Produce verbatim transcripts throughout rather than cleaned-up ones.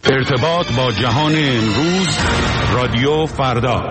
ارتباط با جهان امروز، رادیو فردا.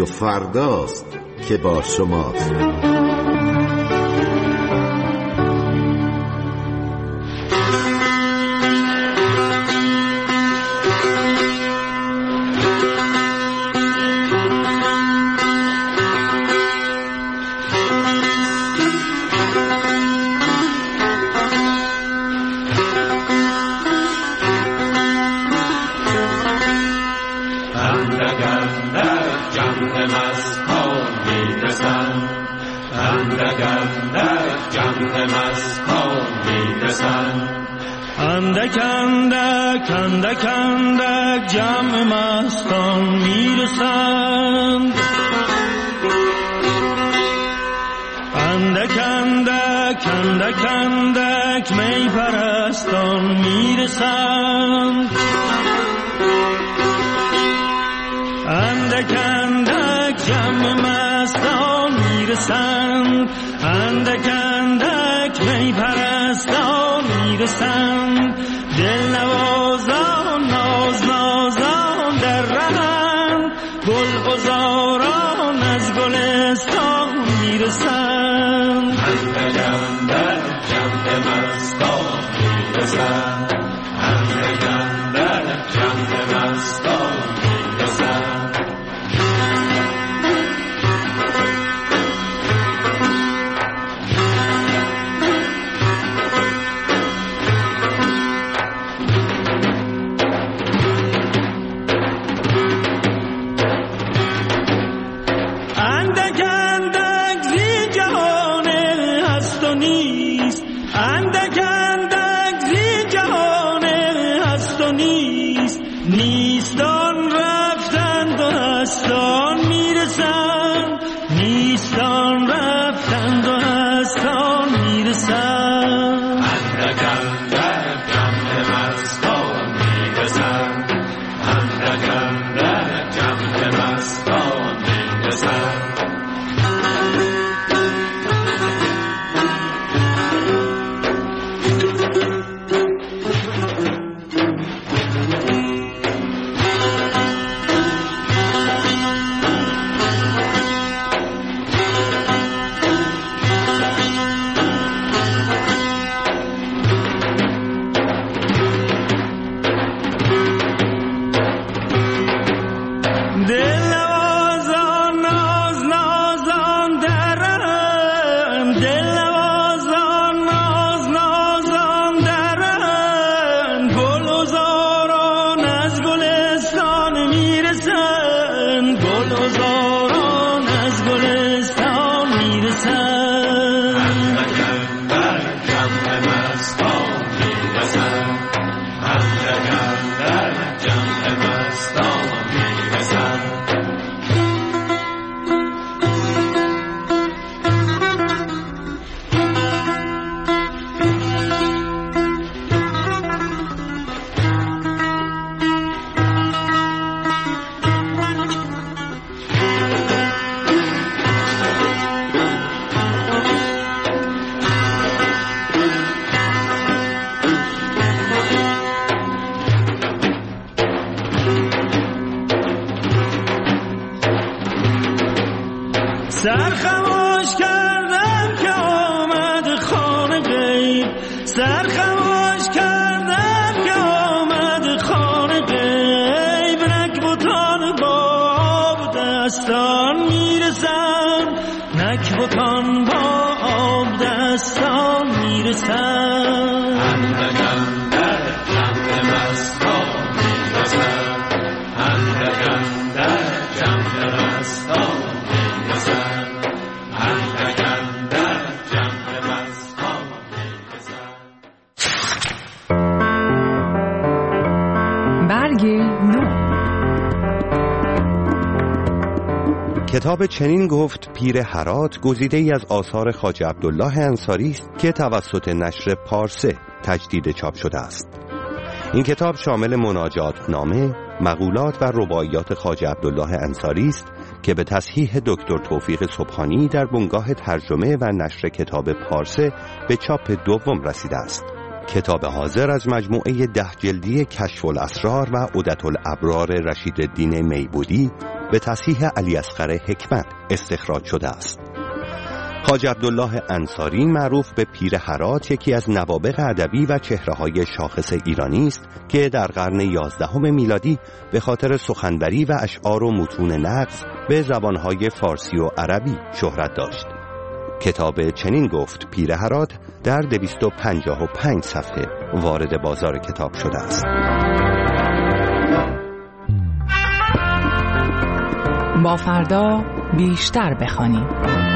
رادیو فرداست که با شماست. اندک اندک اندک اندک جمع مستان میرسند، اندک اندک اندک اندک می پرستان میرسند، اندک اندک جمع مستان میرسند، اندک اندک می پرستان میرسند، دل نوازان ناز نازان در رهند، گل بزاران از گلستان میرسند، اندک اندک جمع مستان میرسند، اندک اندک جمع مستان میرسند. نیستان رفتند و هستان میرسند، نیستان رفتند و هستان میرسند، اندک اندک جمع مستان میرسند، اندک اندک جمع مستان میرسند. سرخموش کردم که آمد خانه غیب، سرخموش کردم که آمد خانه غیب، نکبتان با آب دستان میرسند، نکبتان با آب دستان میرسند، اندک اندک جمع مستان میرسند، اندک اندک جمع مستان میرسند. کتاب چنین گفت پیر هرات گزیده ای از آثار خواجه عبدالله انصاری است که توسط نشر پارسه تجدید چاپ شده است. این کتاب شامل مناجات نامه، مقولات و رباعیات خواجه عبدالله انصاری است که به تصحیح دکتر توفیق سبحانی در بنگاه ترجمه و نشر کتاب پارسه به چاپ دوم رسیده است. کتاب حاضر از مجموعه ده جلدی کشف الاسرار و عدة الابرار رشید الدین میبودی به تصحیح علی اصغر حکمت استخراج شده است. حاج عبدالله انصاری معروف به پیر هرات یکی از نوابغ ادبی و چهره‌های شاخص ایرانی است که در قرن یازدهم میلادی به خاطر سخنوری و اشعار و متون نقص به زبانهای فارسی و عربی شهرت داشت. کتاب چنین گفت پیر هرات در دویست و پنجاه و پنج صفحه وارد بازار کتاب شده است. با فردا بیشتر بخوانیم.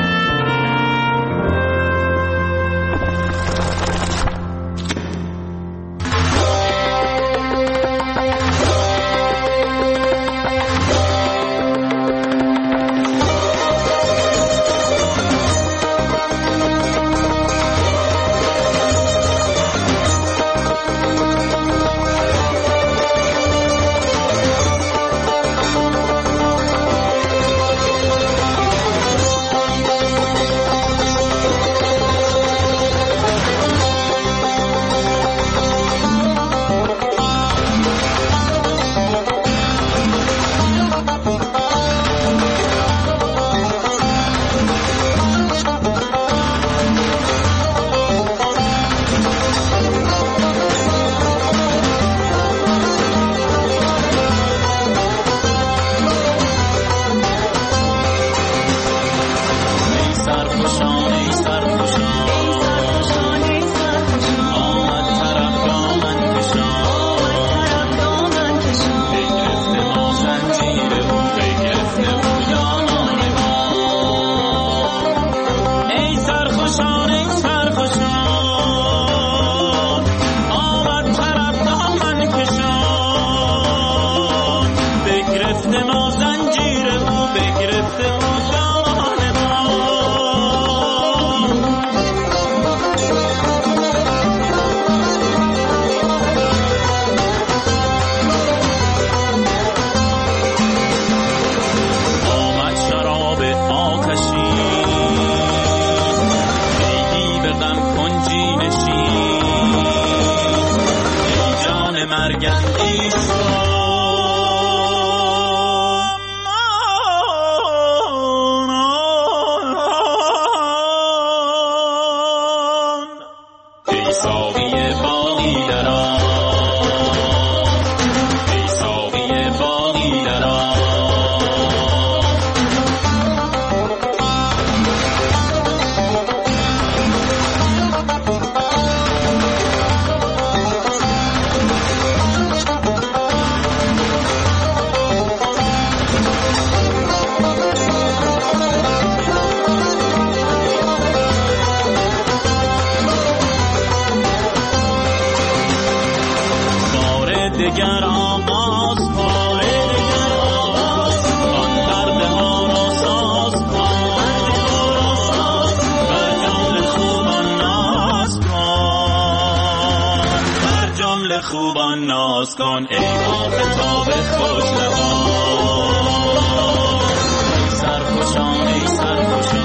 دگر آغاز کن، دگر آغاز کن، درد ها را ساز کن، بر جمله خوبان ناز کن، بر جمله خوبان ناز کن، ای آفتاب خوش لبان، ای سرخوشان ای سرخوشان